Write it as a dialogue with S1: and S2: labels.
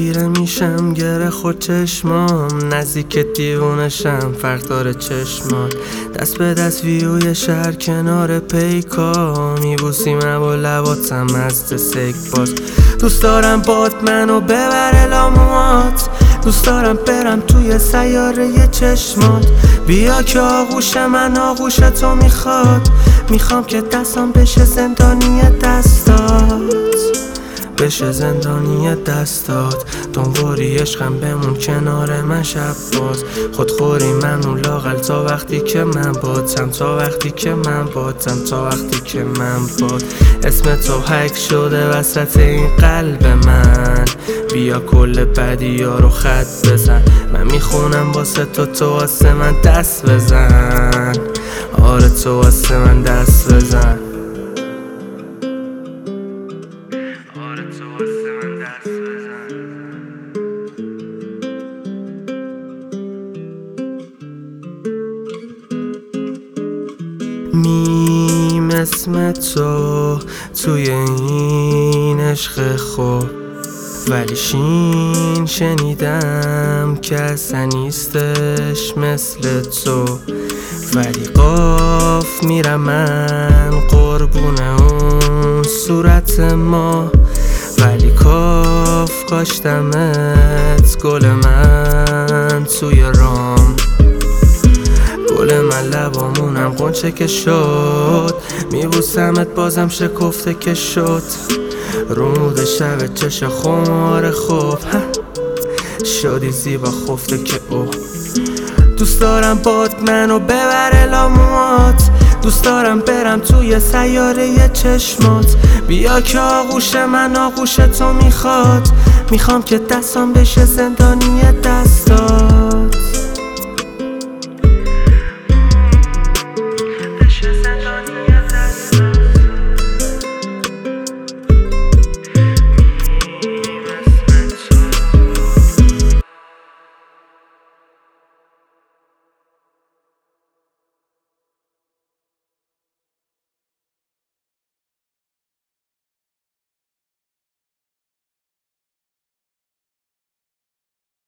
S1: خیره میشم گره خود چشمام، نزدیک دیوونشم فرق داره چشمات. دست به دست ویوی شهر کنار پیکا، میبوسیم با لباتم از سک باز. دوست دارم باد منو ببره لاموات، دوست دارم برم توی سیاره چشمات. بیا که آغوش من آغوش تو میخواد، میخوام که دستام بشه زندانی دستات، بشه زندانی دستات. دنبالی عشقم بمون کنار من شب باز، خودخوری ممنون لاغل تا وقتی که من باتم، تا وقتی که من باتم، تا وقتی که من بات. اسم تو حک شده وسط این قلب من، بیا کل بدی ها رو خط بزن. من میخونم واسه تو واسه من دست بزن، آره تو واسه من دست بزن. میم اسم تو توی این عشق خوب، ولی شین شنیدم که اصلا نیستش مثل تو. ولی قاف میرم من قربون اون صورت ما، ولی کاف کاشتمت گل من توی رام. گل من لبامونم قنچه که شد، میبوسمت بازم شکفته که شد. رمود شب چش خمار خوب شدی زیبا خفته که او. دوست دارم باد منو ببره لاموات، دوست دارم برم توی سیاره چشمات. بیا که آغوش من آغوش تو میخواد، میخوام که دستام بشه زندانی دستات،